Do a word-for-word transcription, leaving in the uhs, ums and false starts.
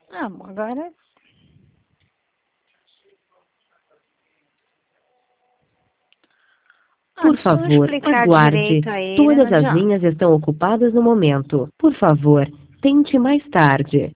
Ah, bom, agora... Ah, Por se não favor, explicar aguarde. direito a ele, não Todas as adianta. linhas estão ocupadas no momento. Por favor, tente mais tarde.